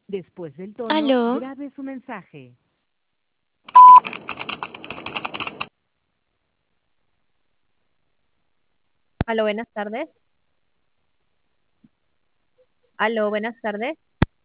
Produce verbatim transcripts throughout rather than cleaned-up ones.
Después del tono, Aló, grabe su mensaje. Aló, buenas tardes. Aló, buenas tardes.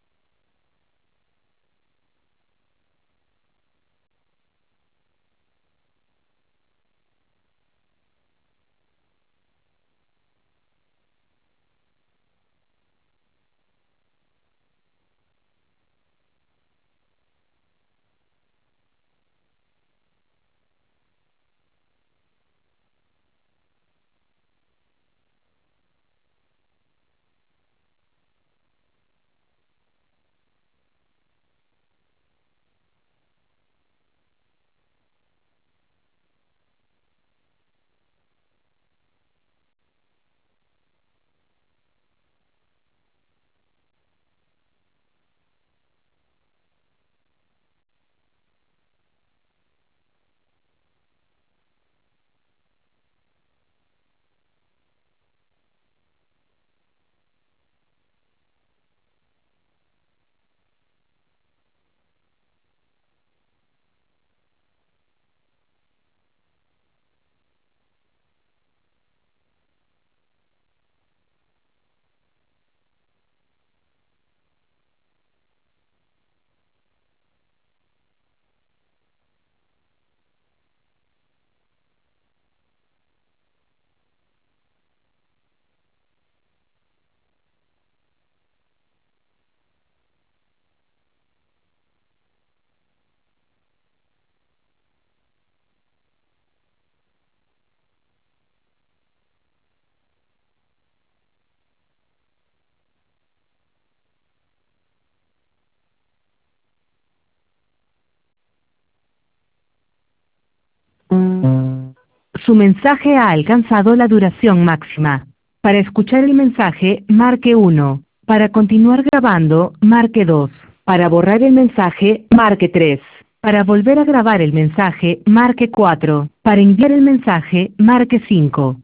Su mensaje ha alcanzado la duración máxima. Para escuchar el mensaje, marque uno. Para continuar grabando, marque dos. Para borrar el mensaje, marque tres. Para volver a grabar el mensaje, marque cuatro. Para enviar el mensaje, marque cinco.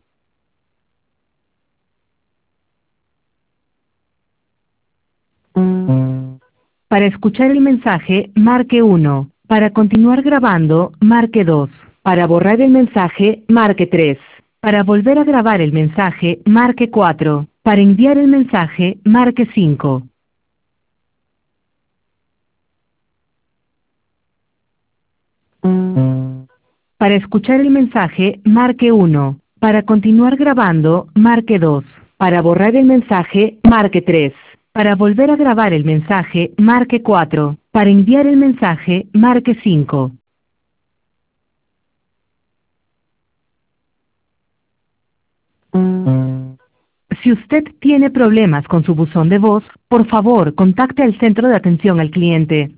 Para escuchar el mensaje, marque uno. Para continuar grabando, marque dos. Para borrar el mensaje, marque tres. Para volver a grabar el mensaje, marque cuatro. Para enviar el mensaje, marque cinco. Para escuchar el mensaje, marque uno. Para continuar grabando, marque dos. Para borrar el mensaje, marque tres. Para volver a grabar el mensaje, marque cuatro. Para enviar el mensaje, marque cinco. Si usted tiene problemas con su buzón de voz, por favor contacte al centro de atención al cliente.